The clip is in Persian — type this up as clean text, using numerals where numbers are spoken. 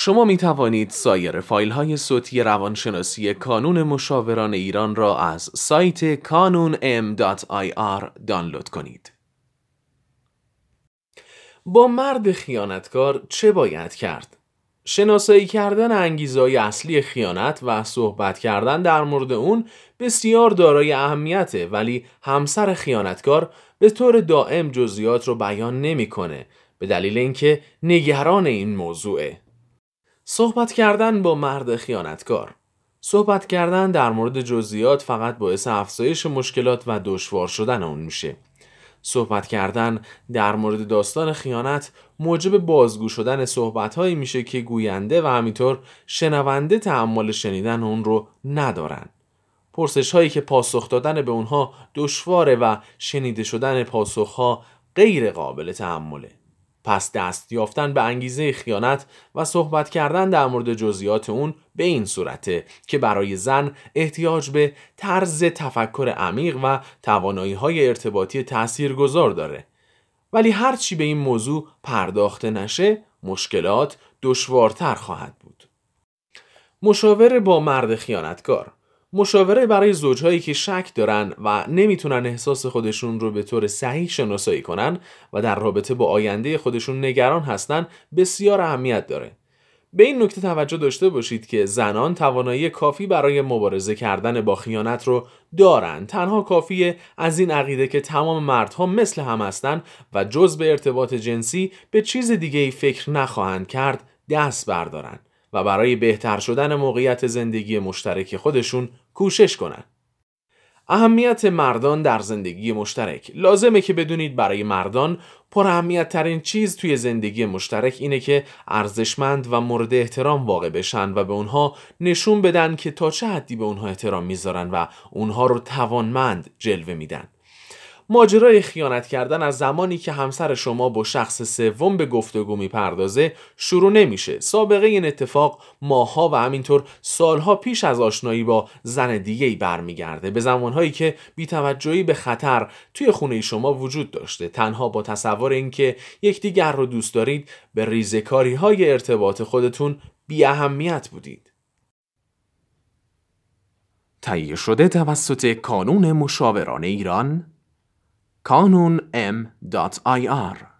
شما می توانید سایر فایل های صوتی روانشناسی کانون مشاوران ایران را از سایت kanunm.ir دانلود کنید. با مرد خیانتکار چه باید کرد؟ شناسایی کردن انگیزه‌های اصلی خیانت و صحبت کردن در مورد اون بسیار دارای اهمیته، ولی همسر خیانتکار به طور دائم جزئیات رو بیان نمی‌کنه به دلیل اینکه نگران این موضوعه. صحبت کردن با مرد خیانتکار. صحبت کردن در مورد جزئیات فقط باعث افزایش مشکلات و دشوار شدن اون میشه. صحبت کردن در مورد داستان خیانت موجب بازگو شدن صحبت‌هایی میشه که گوینده و همینطور شنونده تحمل شنیدن اون رو ندارن. پرسش‌هایی که پاسخ دادن به اونها دشواره و شنیده شدن پاسخ‌ها غیر قابل تحمله. پس دست یافتن به انگیزه خیانت و صحبت کردن در مورد جزئیات اون به این صورته که برای زن احتیاج به طرز تفکر عمیق و توانایی‌های ارتباطی تاثیرگذار داره. ولی هرچی به این موضوع پرداخته نشه، مشکلات دشوارتر خواهد بود. مشاوره با مرد خیانتکار. مشاوره برای زوجهایی که شک دارن و نمیتونن احساس خودشون رو به طور صحیح شناسایی کنن و در رابطه با آینده خودشون نگران هستن بسیار اهمیت داره. به این نکته توجه داشته باشید که زنان توانایی کافی برای مبارزه کردن با خیانت رو دارن. تنها کافیه از این عقیده که تمام مردها مثل هم هستن و جز به ارتباط جنسی به چیز دیگه‌ای فکر نخواهند کرد دست بردارن و برای بهتر شدن موقعیت زندگی مشترک خودشون کوشش کنن. اهمیت مردان در زندگی مشترک. لازمه که بدونید برای مردان پر اهمیت ترین چیز توی زندگی مشترک اینه که ارزشمند و مورد احترام واقع بشن و به اونها نشون بدن که تا چه حدی به اونها احترام میذارن و اونها رو توانمند جلوه میدن. ماجرای خیانت کردن از زمانی که همسر شما با شخص سوم به گفتگو میپردازه شروع نمیشه. سابقه این اتفاق ماه‌ها و همینطور سالها پیش از آشنایی با زن دیگه‌ای برمیگرده، به زمانهایی که بی‌توجهی به خطر توی خونه شما وجود داشته. تنها با تصور اینکه یکدیگر رو دوست دارید به ریزه‌کاری‌های ارتباط خودتون بی اهمیت بودید. تهیه شده توسط کانون مشاوران ایران kanunm.ir